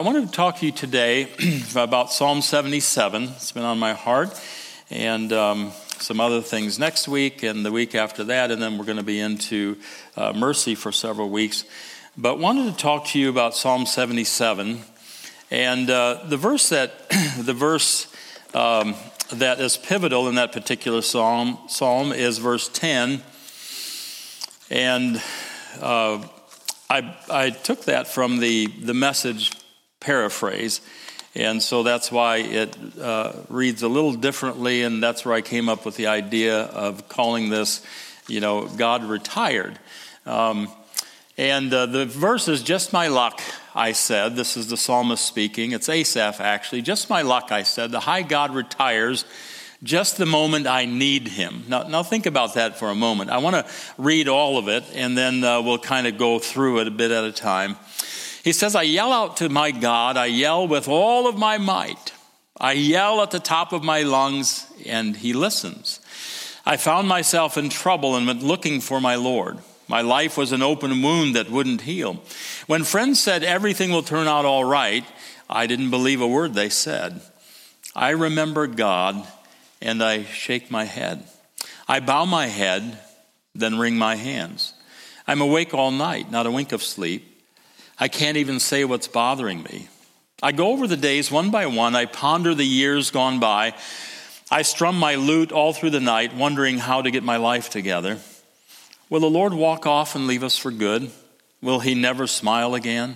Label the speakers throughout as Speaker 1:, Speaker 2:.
Speaker 1: I wanted to talk to you today about Psalm 77. It's been on my heart, and some other things next week and the week after that, and then we're going to be into mercy for several weeks. But wanted to talk to you about Psalm 77, and the verse that is pivotal in that particular psalm is verse 10, and I took that from the Message paraphrase, and so that's why it reads a little differently, and that's where I came up with the idea of calling this, God retired. And the verse is, just my luck, I said. This is the psalmist speaking. It's Asaph, actually. Just my luck, I said. The high God retires just the moment I need him. Now think about that for a moment. I want to read all of it, and then we'll kind of go through it a bit at a time. He says, I yell out to my God. I yell with all of my might. I yell at the top of my lungs, and he listens. I found myself in trouble and went looking for my Lord. My life was an open wound that wouldn't heal. When friends said everything will turn out all right, I didn't believe a word they said. I remember God, and I shake my head. I bow my head, then wring my hands. I'm awake all night, not a wink of sleep. I can't even say what's bothering me. I go over the days one by one. I ponder the years gone by. I strum my lute all through the night, wondering how to get my life together. Will the Lord walk off and leave us for good? Will he never smile again?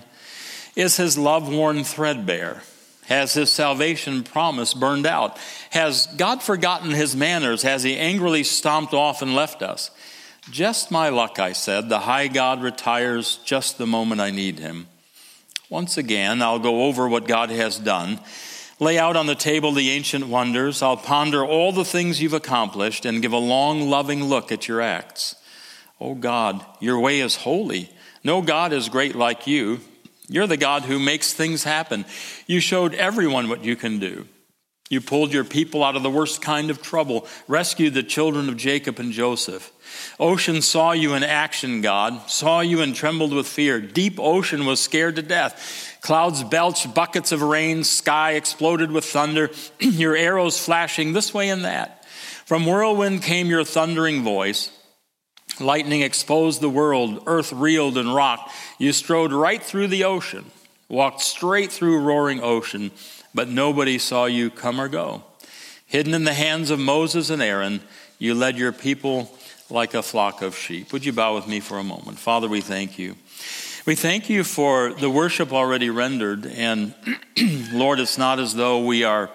Speaker 1: Is his love worn threadbare? Has his salvation promise burned out? Has God forgotten his manners? Has he angrily stomped off and left us? Just my luck, I said. The high God retires just the moment I need him. Once again, I'll go over what God has done, lay out on the table the ancient wonders. I'll ponder all the things you've accomplished and give a long, loving look at your acts. Oh God, your way is holy. No God is great like you. You're the God who makes things happen. You showed everyone what you can do. You pulled your people out of the worst kind of trouble, rescued the children of Jacob and Joseph. Ocean saw you in action, God, saw you and trembled with fear. Deep ocean was scared to death. Clouds belched buckets of rain, sky exploded with thunder, your arrows flashing this way and that. From whirlwind came your thundering voice. Lightning exposed the world, earth reeled and rocked. You strode right through the ocean, walked straight through roaring ocean, but nobody saw you come or go. Hidden in the hands of Moses and Aaron, you led your people like a flock of sheep. Would you bow with me for a moment? Father, we thank you. We thank you for the worship already rendered. And Lord, it's not as though we are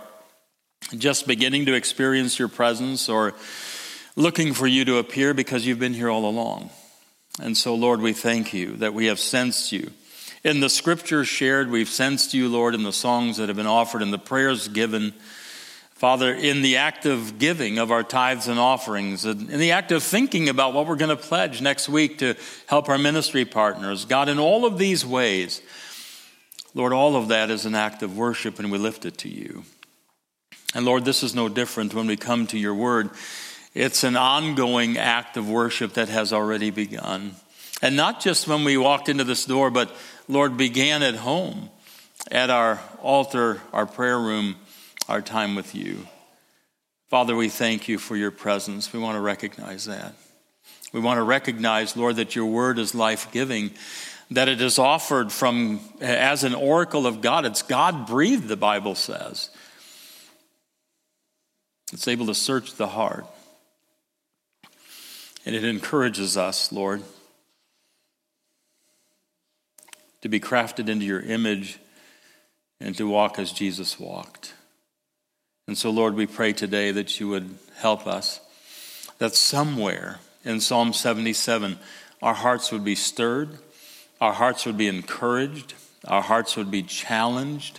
Speaker 1: just beginning to experience your presence or looking for you to appear, because you've been here all along. And so, Lord, we thank you that we have sensed you. In the scriptures shared, we've sensed you, Lord, in the songs that have been offered, in the prayers given. Father, in the act of giving of our tithes and offerings, in the act of thinking about what we're going to pledge next week to help our ministry partners. God, in all of these ways, Lord, all of that is an act of worship, and we lift it to you. And Lord, this is no different when we come to your word. It's an ongoing act of worship that has already begun. And not just when we walked into this door, but Lord, began at home, at our altar, our prayer room, our time with you. Father, we thank you for your presence. We want to recognize that. We want to recognize, Lord, that your word is life-giving, that it is offered as an oracle of God. It's God-breathed, the Bible says. It's able to search the heart. And it encourages us, Lord, to be crafted into your image and to walk as Jesus walked. And so, Lord, we pray today that you would help us, that somewhere in Psalm 77, our hearts would be stirred, our hearts would be encouraged, our hearts would be challenged.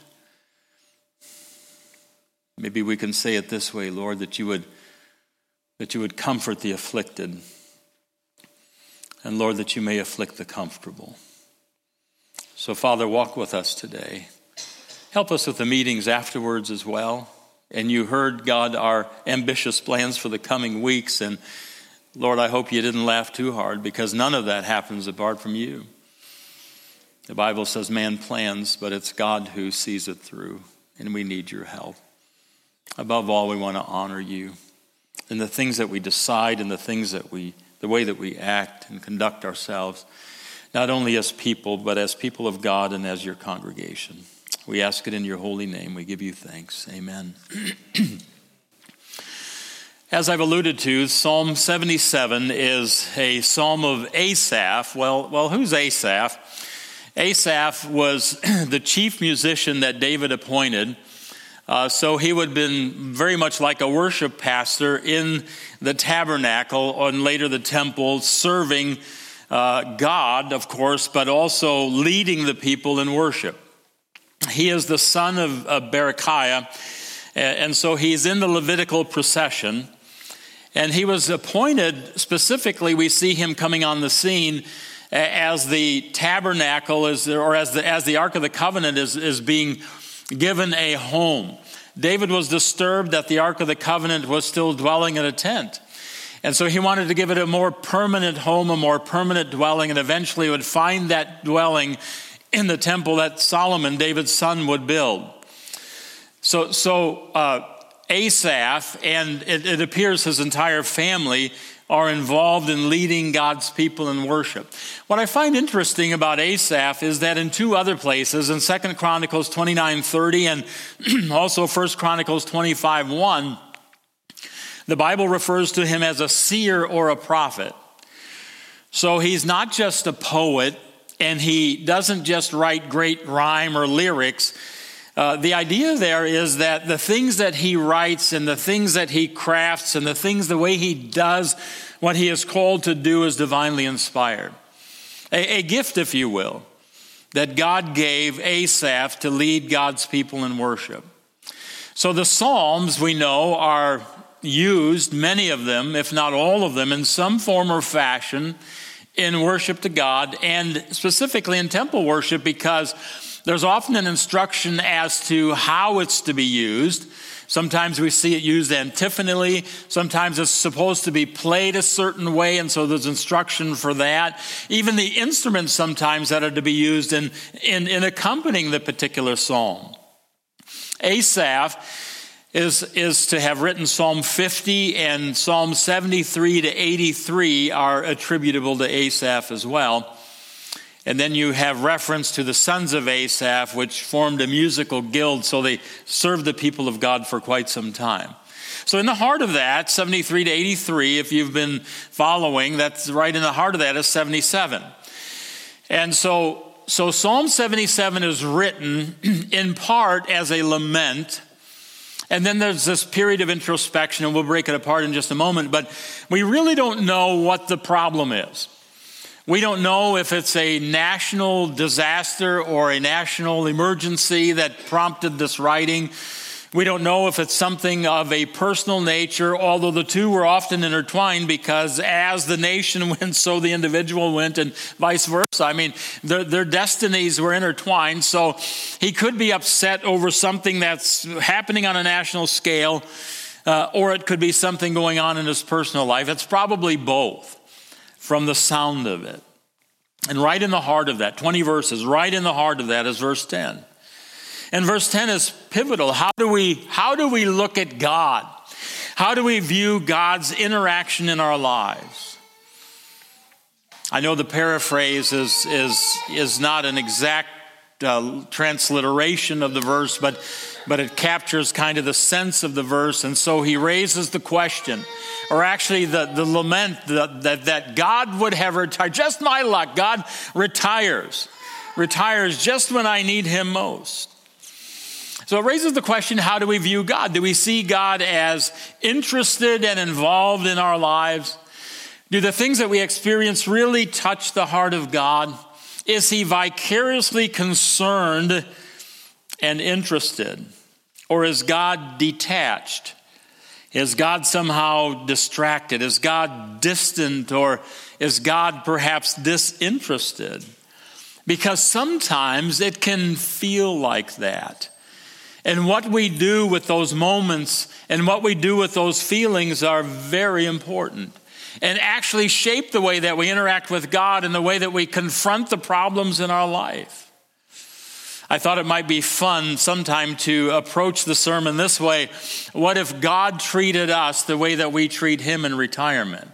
Speaker 1: Maybe we can say it this way, Lord, that you would comfort the afflicted, and Lord, that you may afflict the comfortable. So, Father, walk with us today. Help us with the meetings afterwards as well. And you heard, God, our ambitious plans for the coming weeks. And Lord, I hope you didn't laugh too hard, because none of that happens apart from you. The Bible says man plans, but it's God who sees it through, and we need your help. Above all, we want to honor you in the things that we decide and the way that we act and conduct ourselves, not only as people, but as people of God and as your congregation. We ask it in your holy name. We give you thanks. Amen. As I've alluded to, Psalm 77 is a psalm of Asaph. Well, who's Asaph? Asaph was the chief musician that David appointed. So he would have been very much like a worship pastor in the tabernacle and later the temple, serving God, of course, but also leading the people in worship. He is the son of Berechiah, and so he's in the Levitical procession. And he was appointed, specifically, we see him coming on the scene as the tabernacle, as the Ark of the Covenant is being given a home. David was disturbed that the Ark of the Covenant was still dwelling in a tent. And so he wanted to give it a more permanent home, a more permanent dwelling, and eventually would find that dwelling in the temple that Solomon, David's son, would build. So Asaph, and it appears his entire family, are involved in leading God's people in worship. What I find interesting about Asaph is that in two other places, in 2 Chronicles 29:30 and also 1 Chronicles 25:1, the Bible refers to him as a seer or a prophet. So he's not just a poet, and he doesn't just write great rhyme or lyrics. The idea there is that the things that he writes and the things that he crafts and the way he does what he is called to do is divinely inspired. A gift, if you will, that God gave Asaph to lead God's people in worship. So the Psalms, we know, are used, many of them, if not all of them, in some form or fashion in worship to God, and specifically in temple worship, because there's often an instruction as to how it's to be used. Sometimes we see it used antiphonally. Sometimes it's supposed to be played a certain way, and so there's instruction for that. Even the instruments sometimes that are to be used in accompanying the particular psalm. Asaph is to have written Psalm 50, and Psalm 73 to 83 are attributable to Asaph as well. And then you have reference to the sons of Asaph, which formed a musical guild, so they served the people of God for quite some time. So in the heart of that, 73 to 83, if you've been following, that's right in the heart of that is 77. And so Psalm 77 is written in part as a lament. And then there's this period of introspection, and we'll break it apart in just a moment. But we really don't know what the problem is. We don't know if it's a national disaster or a national emergency that prompted this writing. We don't know if it's something of a personal nature, although the two were often intertwined, because as the nation went, so the individual went, and vice versa. I mean, their destinies were intertwined. So he could be upset over something that's happening on a national scale, or it could be something going on in his personal life. It's probably both, from the sound of it. And right in the heart of that, 20 verses, right in the heart of that is verse 10. And verse 10 is pivotal. How do we look at God? How do we view God's interaction in our lives? I know the paraphrase is not an exact transliteration of the verse, but it captures kind of the sense of the verse. And so he raises the question, or actually the lament that God would have retired. Just my luck. God retires just when I need him most. So it raises the question, how do we view God? Do we see God as interested and involved in our lives? Do the things that we experience really touch the heart of God? Is he vicariously concerned and interested? Or is God detached? Is God somehow distracted? Is God distant? Or is God perhaps disinterested? Because sometimes it can feel like that. And what we do with those moments and what we do with those feelings are very important. and actually shape the way that we interact with God and the way that we confront the problems in our life. I thought it might be fun sometime to approach the sermon this way. What if God treated us the way that we treat him in retirement?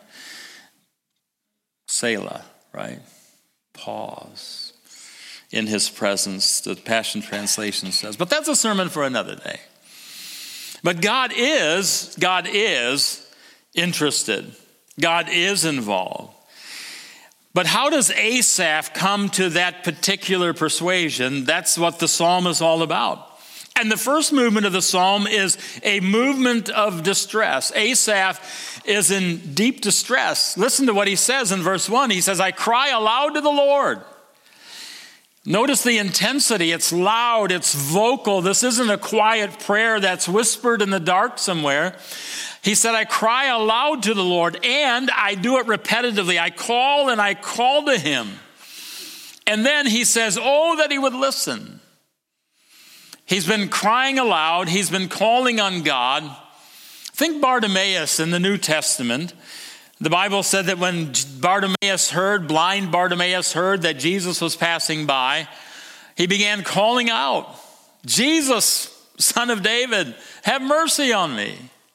Speaker 1: Selah, right? Pause in his presence, the Passion Translation says. But that's a sermon for another day. But God is interested. God is involved. But how does Asaph come to that particular persuasion? That's what the psalm is all about. And the first movement of the psalm is a movement of distress. Asaph is in deep distress. Listen to what he says in verse 1. He says, I cry aloud to the Lord. Notice the intensity. It's loud. It's vocal. This isn't a quiet prayer that's whispered in the dark somewhere. He said, I cry aloud to the Lord, and I do it repetitively. I call and I call to him. And then he says, oh, that he would listen. He's been crying aloud. He's been calling on God. Think Bartimaeus in the New Testament. The Bible said that when blind Bartimaeus heard that Jesus was passing by, he began calling out, Jesus, Son of David, have mercy on me.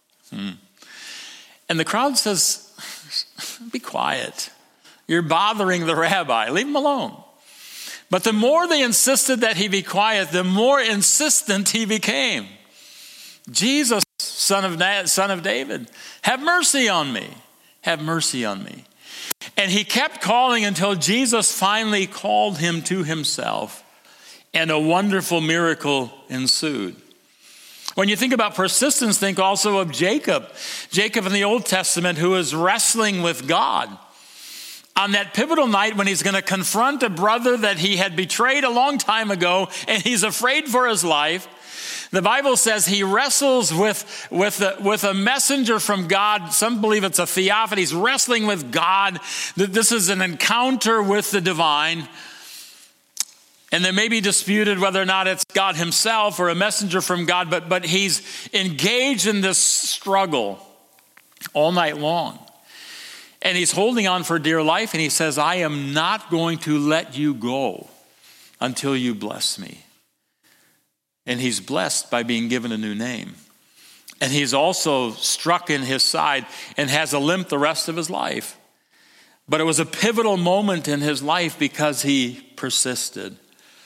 Speaker 1: And the crowd says, be quiet. You're bothering the rabbi. Leave him alone. But the more they insisted that he be quiet, the more insistent he became. Jesus, Son of David, have mercy on me. Have mercy on me. And he kept calling until Jesus finally called him to himself, and a wonderful miracle ensued. When you think about persistence, think also of Jacob. Jacob in the Old Testament, who is wrestling with God. On that pivotal night when he's going to confront a brother that he had betrayed a long time ago, and he's afraid for his life, the Bible says he wrestles with a messenger from God. Some believe it's a theophany. He's wrestling with God. This is an encounter with the divine. And they may be disputed whether or not it's God himself or a messenger from God, but he's engaged in this struggle all night long. And he's holding on for dear life, and he says, I am not going to let you go until you bless me. And he's blessed by being given a new name. And he's also struck in his side and has a limp the rest of his life. But it was a pivotal moment in his life because he persisted.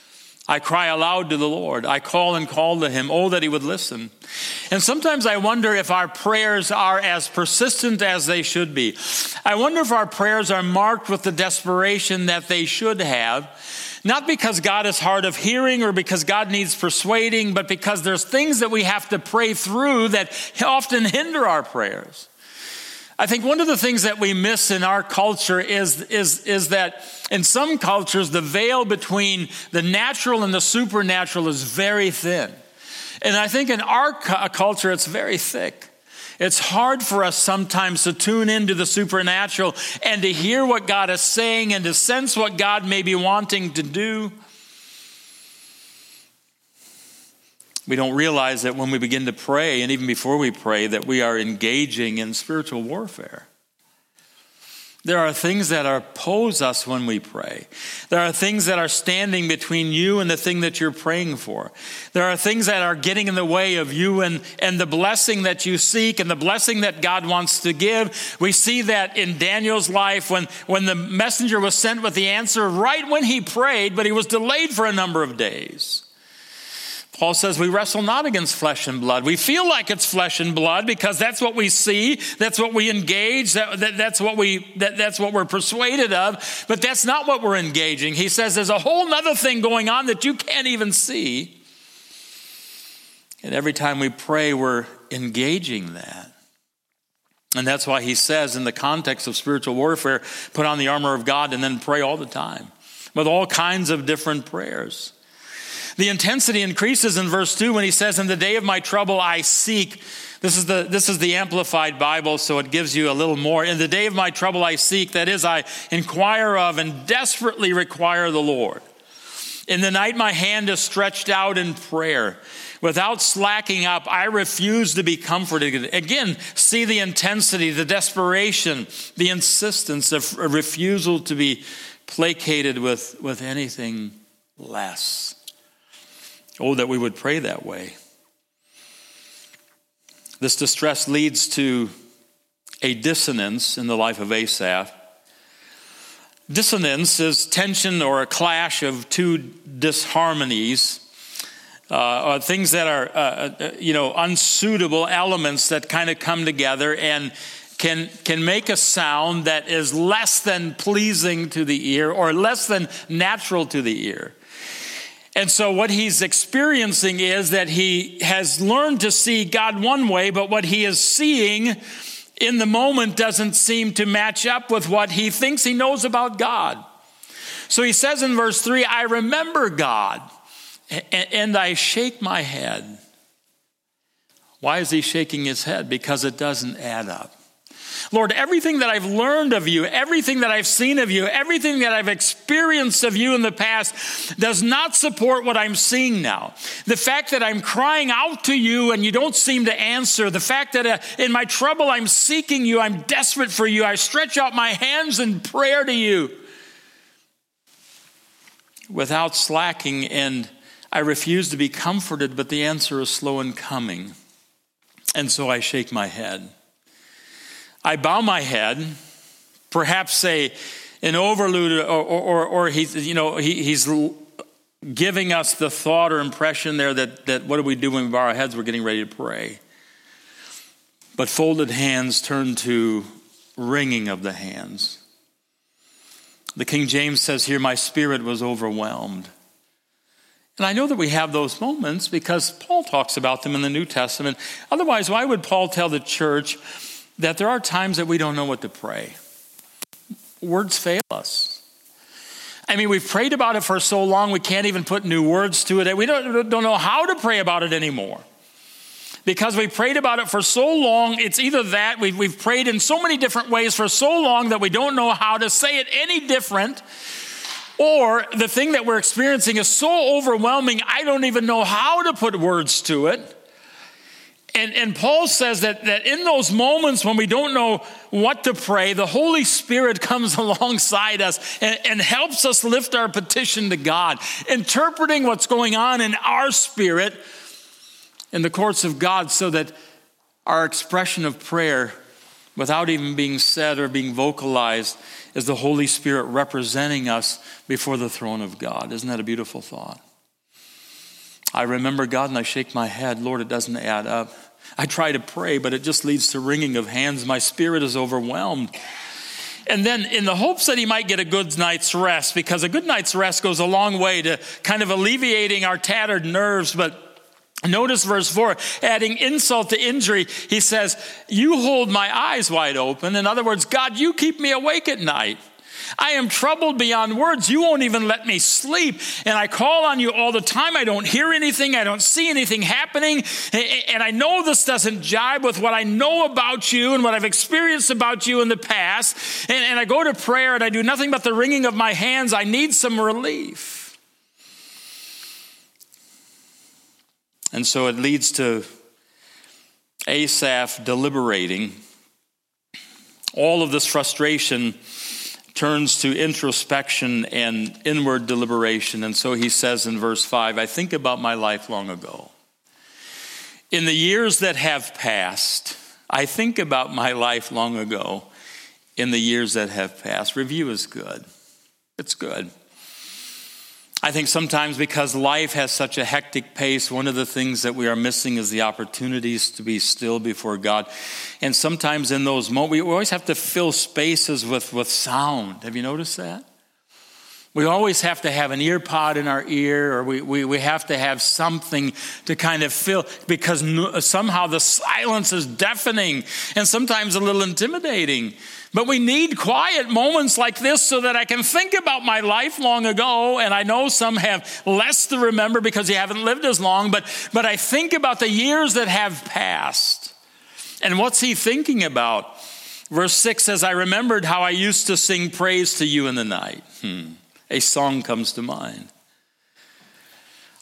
Speaker 1: I cry aloud to the Lord. I call and call to him. Oh, that he would listen. And sometimes I wonder if our prayers are as persistent as they should be. I wonder if our prayers are marked with the desperation that they should have. Not because God is hard of hearing or because God needs persuading, but because there's things that we have to pray through that often hinder our prayers. I think one of the things that we miss in our culture is that in some cultures, the veil between the natural and the supernatural is very thin. And I think in our culture, it's very thick. It's hard for us sometimes to tune into the supernatural and to hear what God is saying and to sense what God may be wanting to do. We don't realize that when we begin to pray, and even before we pray, that we are engaging in spiritual warfare. There are things that oppose us when we pray. There are things that are standing between you and the thing that you're praying for. There are things that are getting in the way of you and the blessing that you seek and the blessing that God wants to give. We see that in Daniel's life when the messenger was sent with the answer right when he prayed, but he was delayed for a number of days. Paul says we wrestle not against flesh and blood. We feel like it's flesh and blood because that's what we see, that's what we engage, that's what we're persuaded of, but that's not what we're engaging. He says there's a whole other thing going on that you can't even see. And every time we pray, we're engaging that. And that's why he says in the context of spiritual warfare, put on the armor of God and then pray all the time with all kinds of different prayers. The intensity increases in verse 2 when he says, in the day of my trouble I seek. This is the Amplified Bible, so it gives you a little more. In the day of my trouble I seek, that is, I inquire of and desperately require the Lord. In the night, my hand is stretched out in prayer. Without slacking up, I refuse to be comforted. Again, see the intensity, the desperation, the insistence, of a refusal to be placated with anything less. Oh, that we would pray that way. This distress leads to a dissonance in the life of Asaph. Dissonance is tension or a clash of two disharmonies, things that are, unsuitable elements that kind of come together and can make a sound that is less than pleasing to the ear or less than natural to the ear. And so what he's experiencing is that he has learned to see God one way, but what he is seeing in the moment doesn't seem to match up with what he thinks he knows about God. So he says in verse 3, I remember God, and I shake my head. Why is he shaking his head? Because it doesn't add up. Lord, everything that I've learned of you, everything that I've seen of you, everything that I've experienced of you in the past does not support what I'm seeing now. The fact that I'm crying out to you and you don't seem to answer, the fact that in my trouble I'm seeking you, I'm desperate for you, I stretch out my hands in prayer to you without slacking, and I refuse to be comforted, but the answer is slow in coming. And so I shake my head. I bow my head, perhaps say an overlude, or he's giving us the thought or impression there that what do we do when we bow our heads? We're getting ready to pray. But folded hands turn to wringing of the hands. The King James says here, my spirit was overwhelmed. And I know that we have those moments because Paul talks about them in the New Testament. Otherwise, why would Paul tell the church that there are times that we don't know what to pray? Words fail us. I mean, we've prayed about it for so long, we can't even put new words to it. We don't know how to pray about it anymore. Because we prayed about it for so long, it's either that, we've prayed in so many different ways for so long that we don't know how to say it any different, or the thing that we're experiencing is so overwhelming, I don't even know how to put words to it. And Paul says that in those moments when we don't know what to pray, the Holy Spirit comes alongside us and helps us lift our petition to God, interpreting what's going on in our spirit in the courts of God so that our expression of prayer, without even being said or being vocalized, is the Holy Spirit representing us before the throne of God. Isn't that a beautiful thought? I remember God and I shake my head. Lord, it doesn't add up. I try to pray, but it just leads to wringing of hands. My spirit is overwhelmed. And then in the hopes that he might get a good night's rest, because a good night's rest goes a long way to kind of alleviating our tattered nerves. But notice verse 4, adding insult to injury, he says, you hold my eyes wide open. In other words, God, you keep me awake at night. I am troubled beyond words. You won't even let me sleep. And I call on you all the time. I don't hear anything. I don't see anything happening. And I know this doesn't jibe with what I know about you and what I've experienced about you in the past. And I go to prayer and I do nothing but the wringing of my hands. I need some relief. And so it leads to Asaph deliberating. All of this frustration turns to introspection and inward deliberation. And so he says in verse 5, I think about my life long ago. In the years that have passed, I think about my life long ago in the years that have passed. Review is good. It's good. I think sometimes because life has such a hectic pace, one of the things that we are missing is the opportunities to be still before God. And sometimes in those moments, we always have to fill spaces with sound. Have you noticed that? We always have to have an ear pod in our ear, or we have to have something to kind of fill, because somehow the silence is deafening and sometimes a little intimidating. But we need quiet moments like this so that I can think about my life long ago. And I know some have less to remember because you haven't lived as long, but I think about the years that have passed. And what's he thinking about? Verse 6 says, I remembered how I used to sing praise to you in the night. A song comes to mind.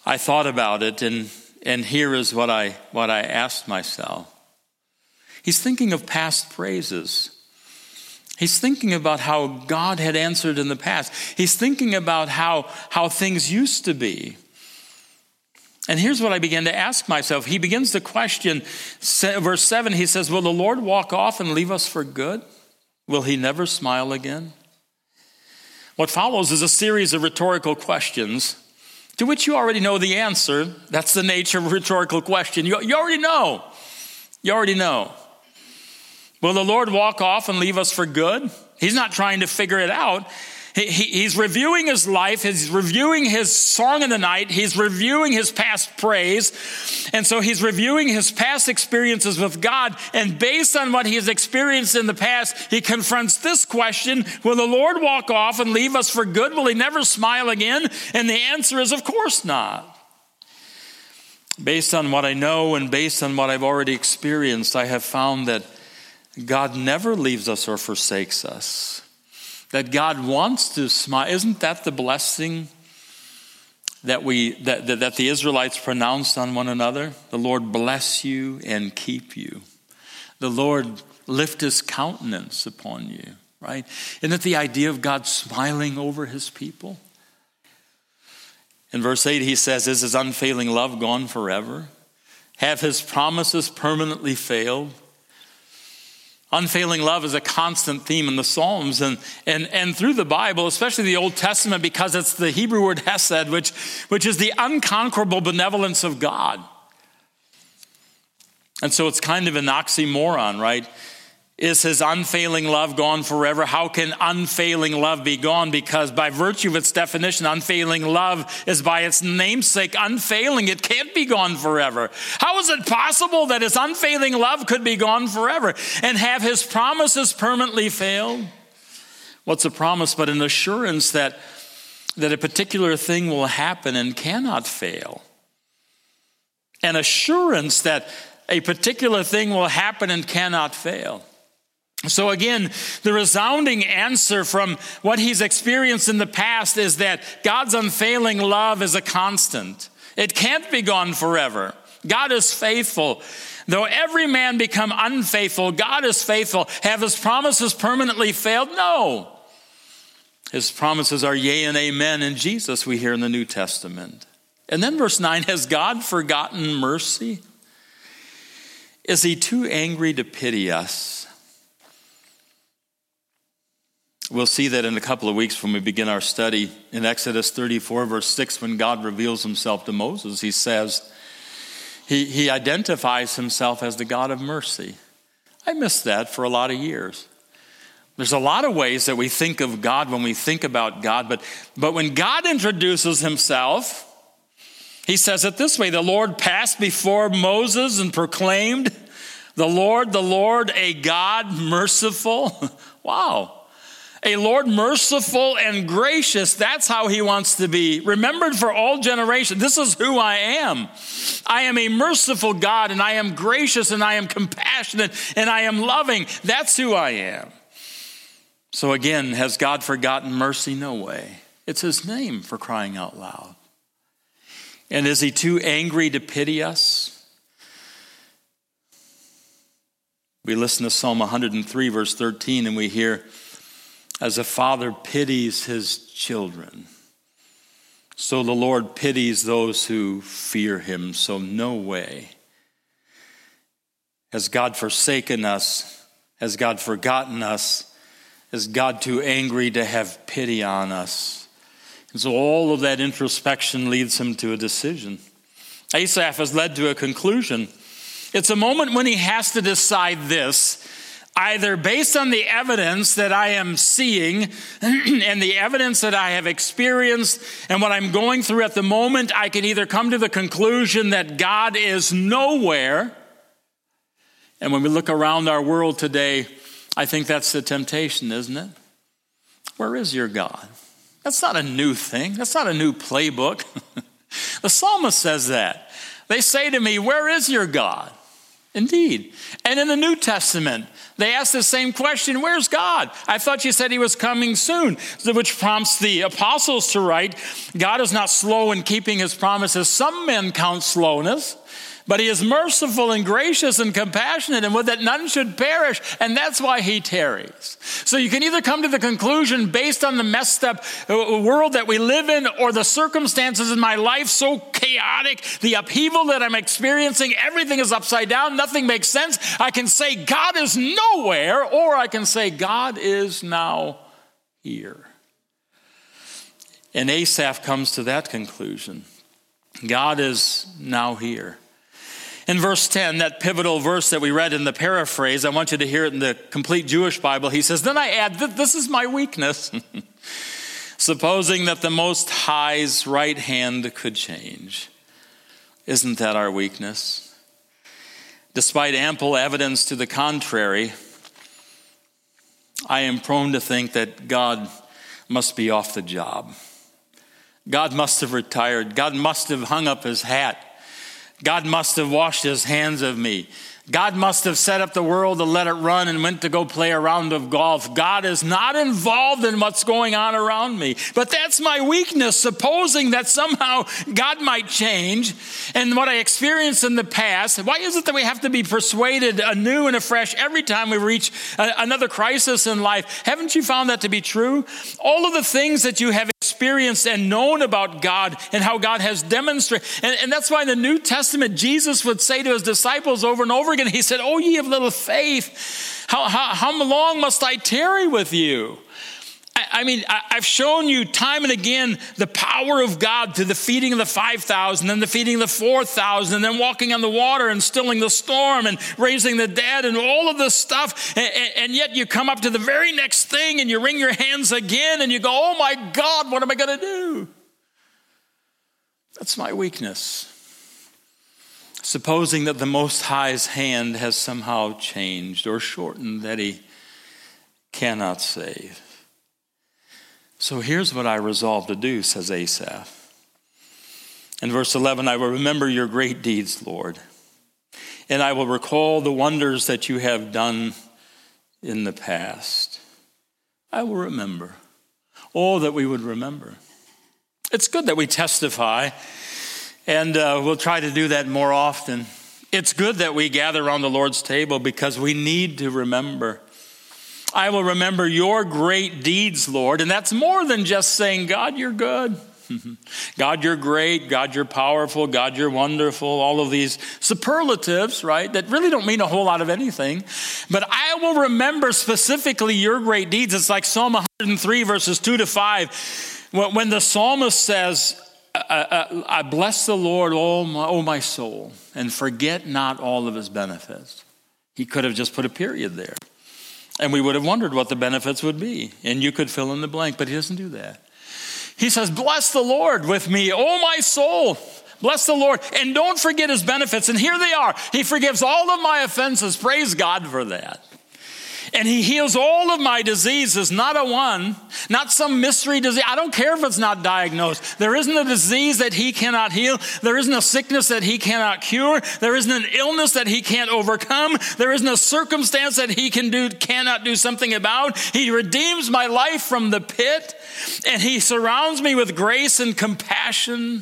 Speaker 1: I thought about it, and here is what I asked myself. He's thinking of past praises. He's thinking about how God had answered in the past. He's thinking about how things used to be. And here's what I began to ask myself. He begins to question, verse 7, he says, will the Lord walk off and leave us for good? Will he never smile again? What follows is a series of rhetorical questions to which you already know the answer. That's the nature of a rhetorical question. You already know. You already know. Will the Lord walk off and leave us for good? He's not trying to figure it out. He's reviewing his life. He's reviewing his song of the night. He's reviewing his past praise. And so he's reviewing his past experiences with God. And based on what he has experienced in the past, he confronts this question: will the Lord walk off and leave us for good? Will he never smile again? And the answer is, of course not. Based on what I know and based on what I've already experienced, I have found that God never leaves us or forsakes us. That God wants to smile. Isn't that the blessing that the Israelites pronounced on one another? The Lord bless you and keep you. The Lord lift his countenance upon you, right? Isn't it the idea of God smiling over his people? In verse 8 he says, is his unfailing love gone forever? Have his promises permanently failed? Unfailing love is a constant theme in the Psalms and through the Bible, especially the Old Testament, because it's the Hebrew word hesed, which is the unconquerable benevolence of God. And so it's kind of an oxymoron, right? Is his unfailing love gone forever? How can unfailing love be gone? Because by virtue of its definition, unfailing love is by its namesake unfailing. It can't be gone forever. How is it possible that his unfailing love could be gone forever? And have his promises permanently failed? What's a promise but an assurance that a particular thing will happen and cannot fail? An assurance that a particular thing will happen and cannot fail. So again, the resounding answer from what he's experienced in the past is that God's unfailing love is a constant. It can't be gone forever. God is faithful. Though every man become unfaithful, God is faithful. Have his promises permanently failed? No. His promises are yea and amen in Jesus, we hear in the New Testament. And then verse 9, has God forgotten mercy? Is he too angry to pity us? We'll see that in a couple of weeks when we begin our study in Exodus 34, verse 6, when God reveals himself to Moses. He says, he identifies himself as the God of mercy. I missed that for a lot of years. There's a lot of ways that we think of God when we think about God, but when God introduces himself, he says it this way: the Lord passed before Moses and proclaimed, the Lord, a God merciful. Wow. A Lord merciful and gracious. That's how he wants to be remembered for all generations. This is who I am. I am a merciful God, and I am gracious, and I am compassionate, and I am loving. That's who I am. So again, has God forgotten mercy? No way. It's his name, for crying out loud. And is he too angry to pity us? We listen to Psalm 103, verse 13, and we hear, as a father pities his children, so the Lord pities those who fear him. So no way. Has God forsaken us? Has God forgotten us? Is God too angry to have pity on us? And so all of that introspection leads him to a decision. Asaph has led to a conclusion. It's a moment when he has to decide this, either based on the evidence that I am seeing and the evidence that I have experienced and what I'm going through at the moment, I can either come to the conclusion that God is nowhere. And when we look around our world today, I think that's the temptation, isn't it? Where is your God? That's not a new thing. That's not a new playbook. The psalmist says that. They say to me, where is your God? Indeed. And in the New Testament, they ask the same question, where's God? I thought you said he was coming soon, which prompts the apostles to write, God is not slow in keeping his promises. Some men count slowness, but he is merciful and gracious and compassionate and would that none should perish. And that's why he tarries. So you can either come to the conclusion based on the messed up world that we live in or the circumstances in my life so chaotic, the upheaval that I'm experiencing, everything is upside down, nothing makes sense. I can say God is nowhere, or I can say God is now here. And Asaph comes to that conclusion. God is now here. In verse 10, that pivotal verse that we read in the paraphrase, I want you to hear it in the complete Jewish Bible. He says, then I add, this is my weakness. Supposing that the Most High's right hand could change. Isn't that our weakness? Despite ample evidence to the contrary, I am prone to think that God must be off the job. God must have retired. God must have hung up his hat. God must have washed his hands of me. God must have set up the world to let it run and went to go play a round of golf. God is not involved in what's going on around me. But that's my weakness, supposing that somehow God might change. And what I experienced in the past, why is it that we have to be persuaded anew and afresh every time we reach another crisis in life? Haven't you found that to be true? All of the things that you have experienced and known about God and how God has demonstrated. And that's why in the New Testament, Jesus would say to his disciples over and over again, he said, oh, ye of little faith, how long must I tarry with you? I've shown you time and again the power of God through the feeding of the 5,000, then the feeding of the 4,000, and then walking on the water and stilling the storm and raising the dead and all of this stuff. And yet you come up to the very next thing and you wring your hands again and you go, oh my God, what am I going to do? That's my weakness. Supposing that the Most High's hand has somehow changed or shortened, that he cannot save. So here's what I resolve to do, says Asaph. In verse 11, I will remember your great deeds, Lord, and I will recall the wonders that you have done in the past. I will remember. Oh, that we would remember. It's good that we testify, and we'll try to do that more often. It's good that we gather around the Lord's table because we need to remember. I will remember your great deeds, Lord. And that's more than just saying, God, you're good. God, you're great. God, you're powerful. God, you're wonderful. All of these superlatives, right, that really don't mean a whole lot of anything. But I will remember specifically your great deeds. It's like Psalm 103, verses 2-5, when the psalmist says, I bless the Lord, O my soul, and forget not all of his benefits. He could have just put a period there. And we would have wondered what the benefits would be. And you could fill in the blank, but he doesn't do that. He says, bless the Lord with me, O my soul. Bless the Lord. And don't forget his benefits. And here they are. He forgives all of my offenses. Praise God for that. And he heals all of my diseases, not a one, not some mystery disease. I don't care if it's not diagnosed. There isn't a disease that he cannot heal. There isn't a sickness that he cannot cure. There isn't an illness that he can't overcome. There isn't a circumstance that he cannot do something about. He redeems my life from the pit, and he surrounds me with grace and compassion.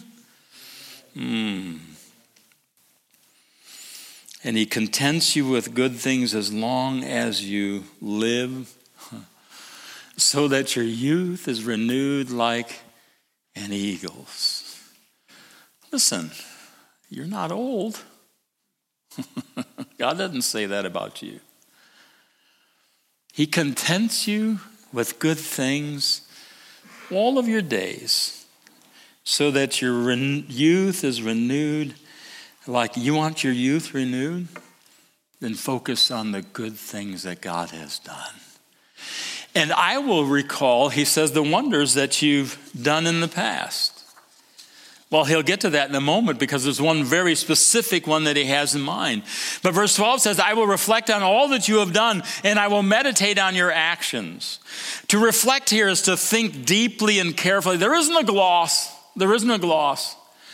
Speaker 1: And he contents you with good things as long as you live, so that your youth is renewed like an eagle's. Listen, you're not old. God doesn't say that about you. He contents you with good things all of your days, so that your youth is renewed. Like, you want your youth renewed? Then focus on the good things that God has done. And I will recall, he says, the wonders that you've done in the past. Well, he'll get to that in a moment because there's one very specific one that he has in mind. But verse 12 says, I will reflect on all that you have done, and I will meditate on your actions. To reflect here is to think deeply and carefully. There isn't a gloss. There isn't a gloss.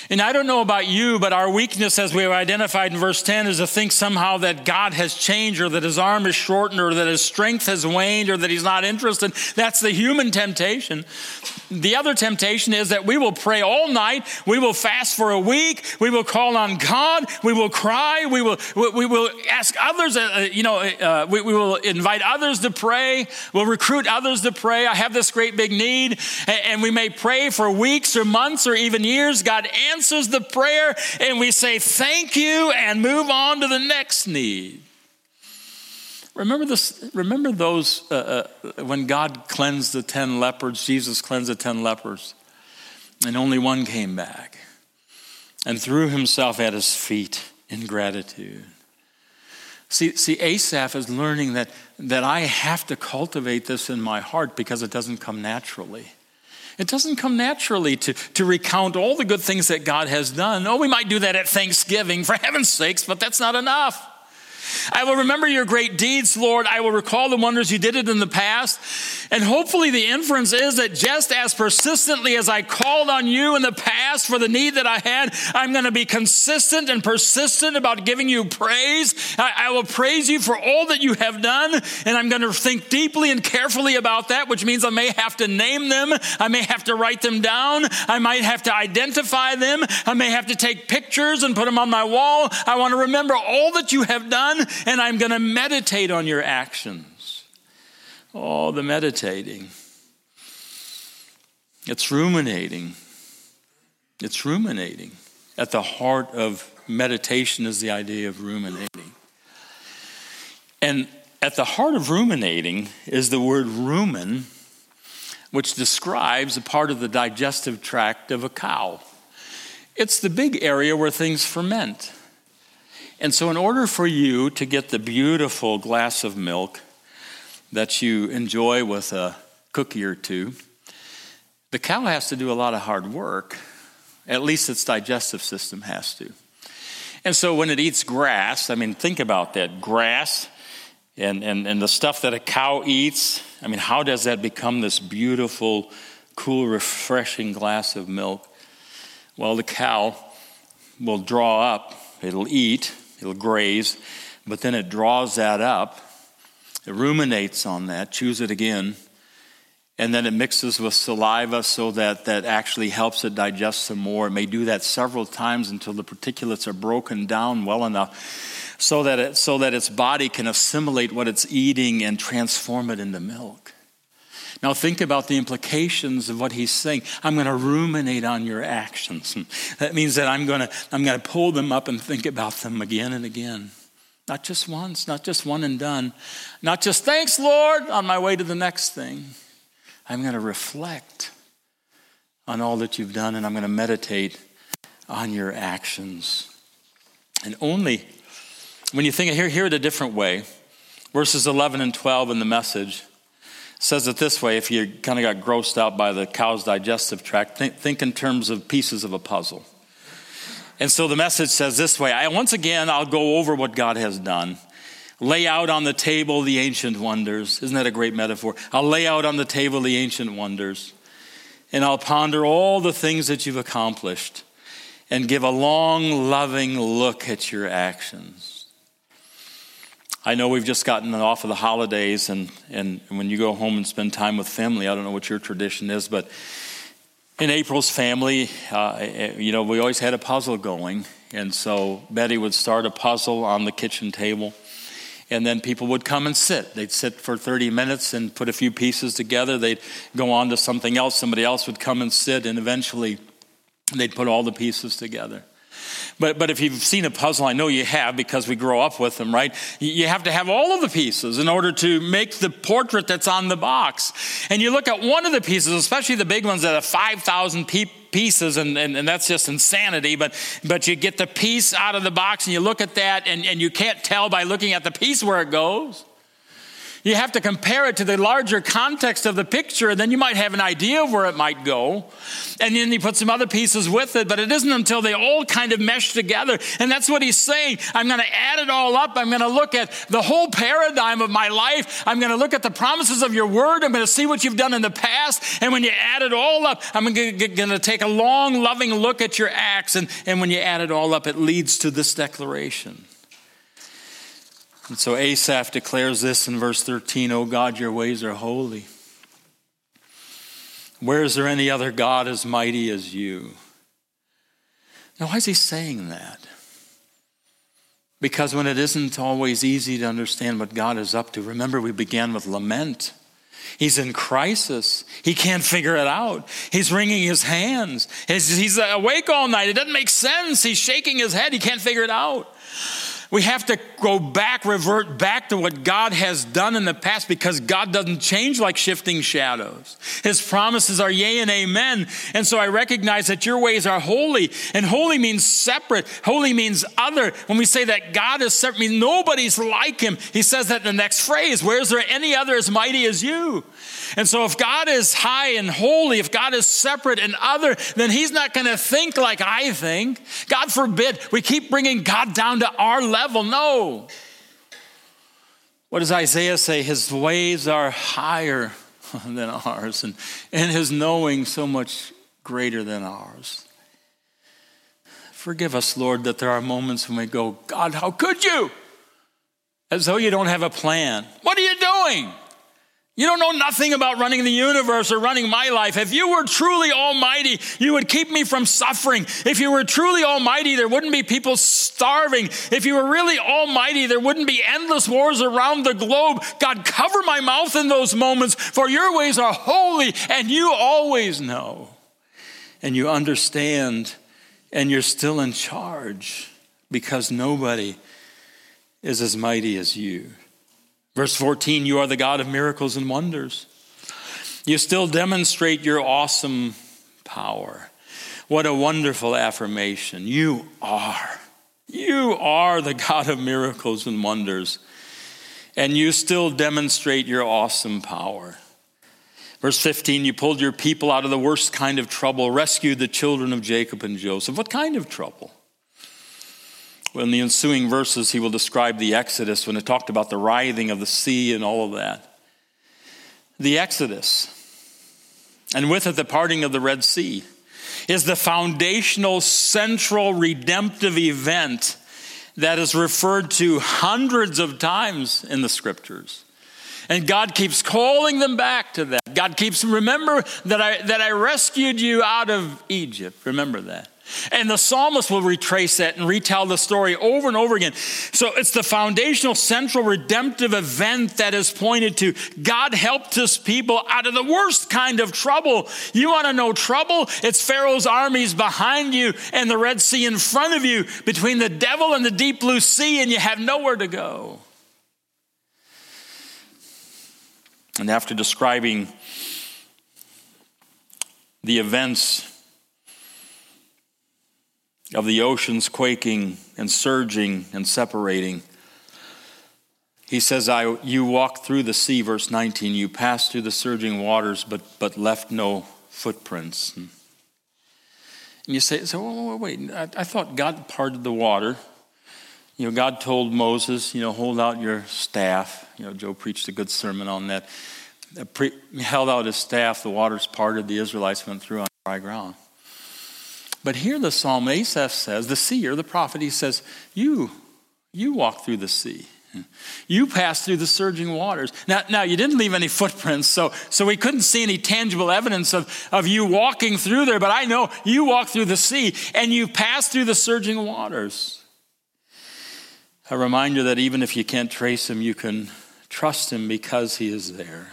Speaker 1: And I don't know about you, but our weakness, as we have identified in verse 10, is to think somehow that God has changed, or that his arm is shortened, or that his strength has waned, or that he's not interested. That's the human temptation. The other temptation is that we will pray all night, we will fast for a week, we will call on God, we will cry, we will ask others, we will invite others to pray, we'll recruit others to pray. I have this great big need, and we may pray for weeks or months or even years. God answers the prayer, and we say thank you and move on to the next need. Remember those when God cleansed the 10 lepers, Jesus cleansed the 10 lepers, and only one came back and threw himself at his feet in gratitude. See, Asaph is learning that I have to cultivate this in my heart because it doesn't come naturally. It doesn't come naturally to recount all the good things that God has done. Oh, we might do that at Thanksgiving, for heaven's sakes, but that's not enough. I will remember your great deeds, Lord. I will recall the wonders you did it in the past. And hopefully the inference is that just as persistently as I called on you in the past for the need that I had, I'm going to be consistent and persistent about giving you praise. I will praise you for all that you have done. And I'm going to think deeply and carefully about that, which means I may have to name them. I may have to write them down. I might have to identify them. I may have to take pictures and put them on my wall. I want to remember all that you have done. And I'm going to meditate on your actions. Oh, the meditating. It's ruminating. It's ruminating. At the heart of meditation is the idea of ruminating. And at the heart of ruminating is the word rumen, which describes a part of the digestive tract of a cow. It's the big area where things ferment. And so in order for you to get the beautiful glass of milk that you enjoy with a cookie or two, the cow has to do a lot of hard work. At least its digestive system has to. And so when it eats grass, think about that. Grass and the stuff that a cow eats, how does that become this beautiful, cool, refreshing glass of milk? Well, the cow will draw up, it'll eat, it'll graze, but then it draws that up, it ruminates on that, chews it again, and then it mixes with saliva so that actually helps it digest some more. It may do that several times until the particulates are broken down well enough so that its body can assimilate what it's eating and transform it into milk. Now think about the implications of what he's saying. I'm going to ruminate on your actions. That means that I'm going to pull them up and think about them again and again. Not just once, not just one and done. Not just thanks, Lord, on my way to the next thing. I'm going to reflect on all that you've done, and I'm going to meditate on your actions. And only when you think, hear it a different way. Verses 11 and 12 in the Message says it this way. If you kind of got grossed out by the cow's digestive tract, think in terms of pieces of a puzzle. And so the Message says this way. Once again, I'll go over what God has done. Lay out on the table the ancient wonders. Isn't that a great metaphor? I'll lay out on the table the ancient wonders. And I'll ponder all the things that you've accomplished and give a long, loving look at your actions. I know we've just gotten off of the holidays, and when you go home and spend time with family, I don't know what your tradition is, but in April's family, we always had a puzzle going. And so Betty would start a puzzle on the kitchen table, and then people would come and sit. They'd sit for 30 minutes and put a few pieces together. They'd go on to something else. Somebody else would come and sit, and eventually they'd put all the pieces together. But if you've seen a puzzle, I know you have because we grow up with them, right? You have to have all of the pieces in order to make the portrait that's on the box. And you look at one of the pieces, especially the big ones that have 5,000 pieces, and that's just insanity. But you get the piece out of the box and you look at that and you can't tell by looking at the piece where it goes. You have to compare it to the larger context of the picture, and then you might have an idea of where it might go. And then you put some other pieces with it, but it isn't until they all kind of mesh together. And that's what he's saying. I'm going to add it all up. I'm going to look at the whole paradigm of my life. I'm going to look at the promises of your word. I'm going to see what you've done in the past. And when you add it all up, I'm going to take a long, loving look at your acts. And when you add it all up, it leads to this declaration. And so Asaph declares this in verse 13, "O God, your ways are holy. Where is there any other God as mighty as you?" Now, why is he saying that? Because when it isn't always easy to understand what God is up to, remember we began with lament. He's in crisis. He can't figure it out. He's wringing his hands. He's awake all night. It doesn't make sense. He's shaking his head. He can't figure it out. We have to go back, revert back to what God has done in the past, because God doesn't change like shifting shadows. His promises are yea and amen. And so I recognize that your ways are holy. And holy means separate. Holy means other. When we say that God is separate, means nobody's like him. He says that in the next phrase, "Where is there any other as mighty as you?" And so if God is high and holy, if God is separate and other, then he's not going to think like I think. God forbid we keep bringing God down to our level. No. What does Isaiah say? His ways are higher than ours, and his knowing so much greater than ours. Forgive us, Lord, that there are moments when we go, "God, how could you?" As though you don't have a plan. What are you doing? You don't know nothing about running the universe or running my life. If you were truly almighty, you would keep me from suffering. If you were truly almighty, there wouldn't be people starving. If you were really almighty, there wouldn't be endless wars around the globe. God, cover my mouth in those moments, for your ways are holy, and you always know. And you understand, and you're still in charge, because nobody is as mighty as you. Verse 14, you are the God of miracles and wonders. You still demonstrate your awesome power. What a wonderful affirmation. You are the God of miracles and wonders. And you still demonstrate your awesome power. Verse 15, you pulled your people out of the worst kind of trouble, rescued the children of Jacob and Joseph. What kind of trouble? Well, in the ensuing verses, he will describe the Exodus when it talked about the writhing of the sea and all of that. The Exodus, and with it the parting of the Red Sea, is the foundational, central, redemptive event that is referred to hundreds of times in the scriptures. And God keeps calling them back to that. God keeps, remember that I rescued you out of Egypt. Remember that. And the psalmist will retrace that and retell the story over and over again. So it's the foundational, central, redemptive event that is pointed to. God helped his people out of the worst kind of trouble. You want to know trouble? It's Pharaoh's armies behind you and the Red Sea in front of you, between the devil and the deep blue sea, and you have nowhere to go. And after describing the events of the oceans quaking and surging and separating, he says, you walked through the sea, verse 19, you passed through the surging waters, but left no footprints. And you say, so wait, I thought God parted the water. You know, God told Moses, hold out your staff. Joe preached a good sermon on that. He held out his staff, the waters parted, the Israelites went through on dry ground. But here the psalm Asaph says, the seer, the prophet, he says, you walk through the sea. You passed through the surging waters. Now you didn't leave any footprints, so we couldn't see any tangible evidence of you walking through there, but I know you walked through the sea and you passed through the surging waters. A reminder that even if you can't trace him, you can trust him because he is there.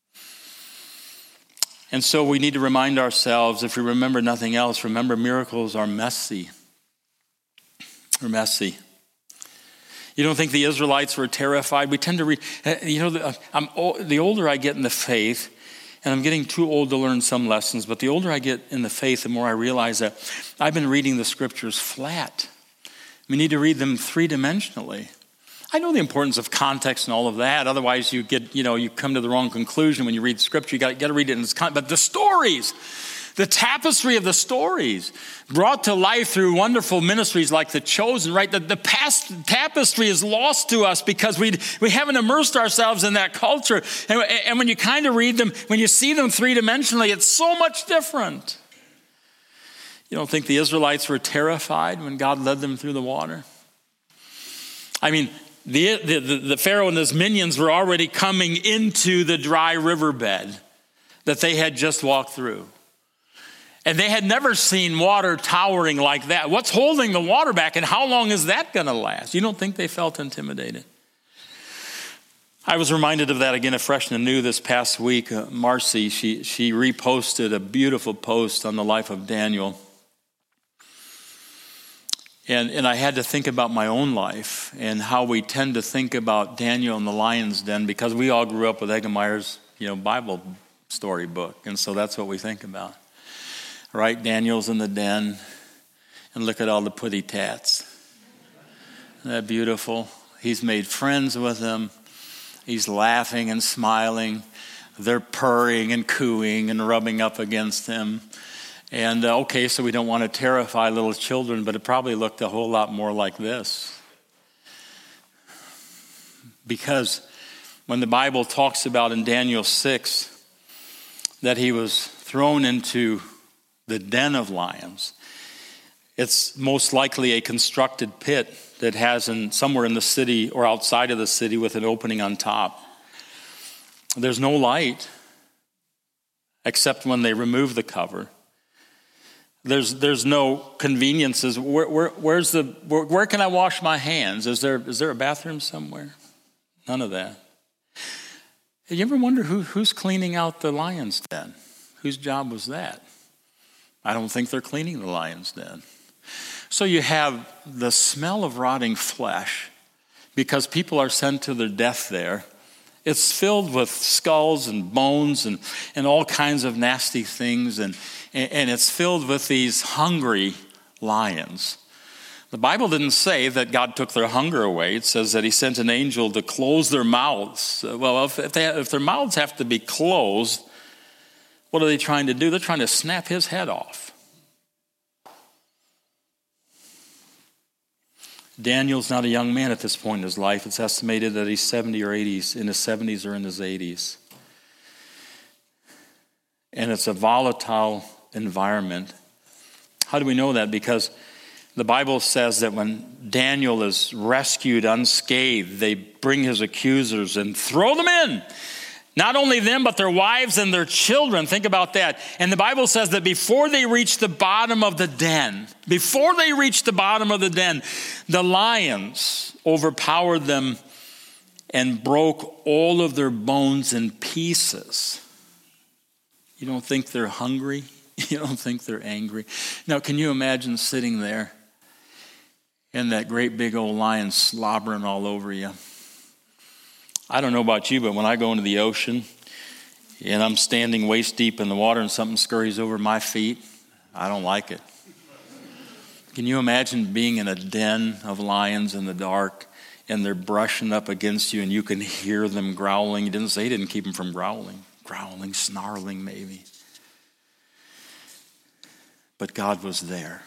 Speaker 1: And so we need to remind ourselves, if we remember nothing else, remember miracles are messy. They're messy. You don't think the Israelites were terrified? We tend to read, the older I get in the faith, and I'm getting too old to learn some lessons, but the older I get in the faith, the more I realize that I've been reading the scriptures flat. We need to read them three-dimensionally. I know the importance of context and all of that. Otherwise, you come to the wrong conclusion when you read Scripture. You got to read it in its context. But the stories, the tapestry of the stories, brought to life through wonderful ministries like The Chosen, right? The past tapestry is lost to us because we haven't immersed ourselves in that culture. And when you kind of read them, when you see them three-dimensionally, it's so much different. You don't think the Israelites were terrified when God led them through the water? I mean, the Pharaoh and his minions were already coming into the dry riverbed that they had just walked through. And they had never seen water towering like that. What's holding the water back, and how long is that going to last? You don't think they felt intimidated? I was reminded of that again afresh and anew this past week. Marcy, she reposted a beautiful post on the life of Daniel. And I had to think about my own life and how we tend to think about Daniel in the lion's den, because we all grew up with Eggemeyer's, Bible story book. And so that's what we think about. Right? Daniel's in the den, and look at all the putty tats. Isn't that beautiful? He's made friends with them. He's laughing and smiling. They're purring and cooing and rubbing up against him. And so we don't want to terrify little children, but it probably looked a whole lot more like this. Because when the Bible talks about in Daniel 6 that he was thrown into the den of lions, it's most likely a constructed pit that has somewhere in the city or outside of the city with an opening on top. There's no light except when they remove the cover. There's no conveniences. Where can I wash my hands? Is there a bathroom somewhere? None of that. You ever wonder who's cleaning out the lion's den? Whose job was that? I don't think they're cleaning the lion's den. So you have the smell of rotting flesh because people are sent to their death there. It's filled with skulls and bones and all kinds of nasty things, and it's filled with these hungry lions. The Bible didn't say that God took their hunger away. It says that he sent an angel to close their mouths. Well, if their mouths have to be closed, what are they trying to do? They're trying to snap his head off. Daniel's not a young man at this point in his life. It's estimated that he's 70 or 80s, in his 70s or in his 80s. And it's a volatile environment. How do we know that? Because the Bible says that when Daniel is rescued unscathed, they bring his accusers and throw them in. Not only them, but their wives and their children. Think about that. And the Bible says that before they reach the bottom of the den, the lions overpowered them and broke all of their bones in pieces. You don't think they're hungry? You don't think they're angry? Now, can you imagine sitting there and that great big old lion slobbering all over you? I don't know about you, but when I go into the ocean and I'm standing waist deep in the water and something scurries over my feet, I don't like it. Can you imagine being in a den of lions in the dark and they're brushing up against you and you can hear them growling? He didn't keep them from growling, snarling maybe. But God was there.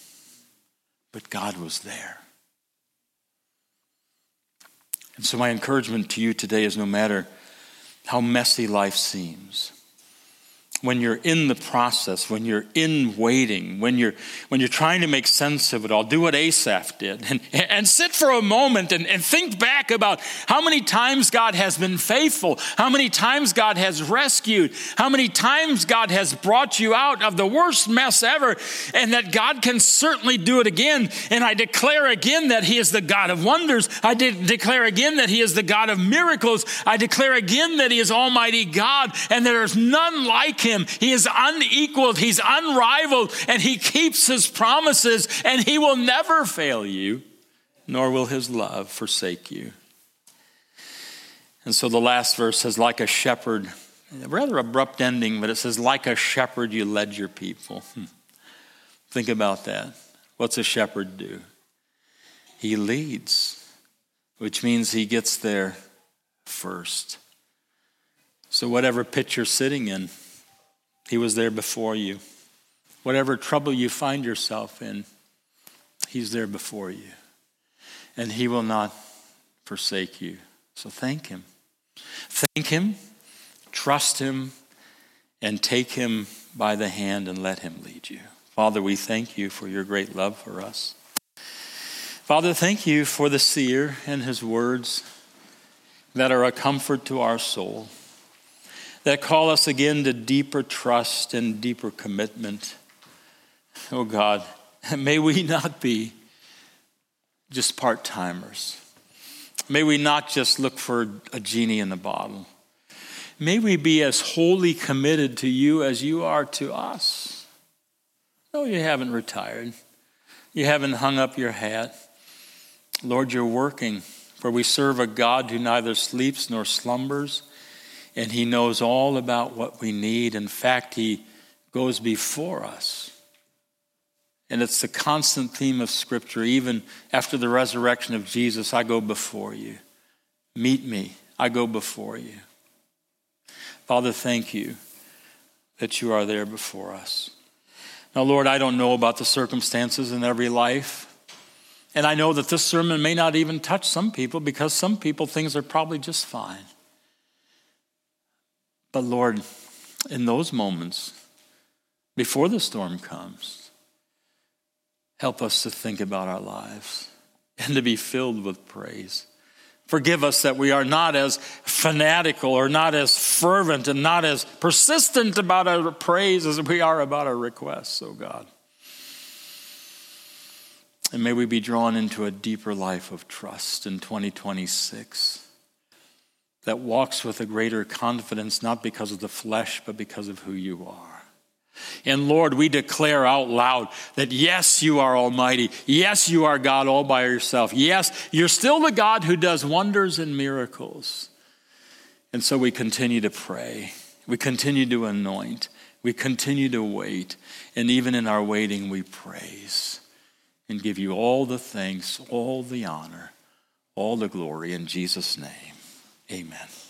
Speaker 1: And so my encouragement to you today is, no matter how messy life seems, when you're in the process, when you're in waiting, when you're trying to make sense of it all, do what Asaph did and sit for a moment and think back about how many times God has been faithful, how many times God has rescued, how many times God has brought you out of the worst mess ever, and that God can certainly do it again. And I declare again that he is the God of wonders. I declare again that he is the God of miracles. I declare again that he is Almighty God and there is none like him. He is unequaled, he's unrivaled, and he keeps his promises, and he will never fail you, nor will his love forsake you. And so the last verse says, like a shepherd, a rather abrupt ending, but it says, like a shepherd you led your people. Think about that. What's a shepherd do? He leads which means he gets there first. So whatever pit you're sitting in, he was there before you. Whatever trouble you find yourself in, he's there before you. And he will not forsake you. So thank him. Thank him, trust him, and take him by the hand and let him lead you. Father, we thank you for your great love for us. Father, thank you for the seer and his words that are a comfort to our soul, that call us again to deeper trust and deeper commitment. Oh God, may we not be just part-timers. May we not just look for a genie in the bottle. May we be as wholly committed to you as you are to us. No, you haven't retired. You haven't hung up your hat. Lord, you're working, for we serve a God who neither sleeps nor slumbers, and he knows all about what we need. In fact, he goes before us. And it's the constant theme of Scripture. Even after the resurrection of Jesus, I go before you. Meet me. I go before you. Father, thank you that you are there before us. Now, Lord, I don't know about the circumstances in every life. And I know that this sermon may not even touch some people, because some people, things are probably just fine. But Lord, in those moments, before the storm comes, help us to think about our lives and to be filled with praise. Forgive us that we are not as fanatical or not as fervent and not as persistent about our praise as we are about our requests, oh God. And may we be drawn into a deeper life of trust in 2026 that walks with a greater confidence, not because of the flesh, but because of who you are. And Lord, we declare out loud that yes, you are almighty. Yes, you are God all by yourself. Yes, you're still the God who does wonders and miracles. And so we continue to pray. We continue to anoint. We continue to wait. And even in our waiting, we praise and give you all the thanks, all the honor, all the glory in Jesus' name. Amen.